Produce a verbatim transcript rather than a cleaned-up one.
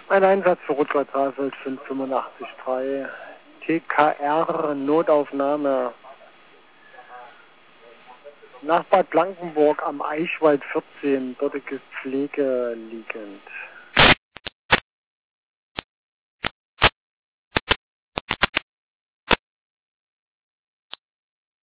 Ein Einsatz für Rot-Quadratfeld fünf acht fünf drei. T K R, Notaufnahme. Nach Bad Blankenburg am Eichwald vierzehn, dort ist Pflege liegend.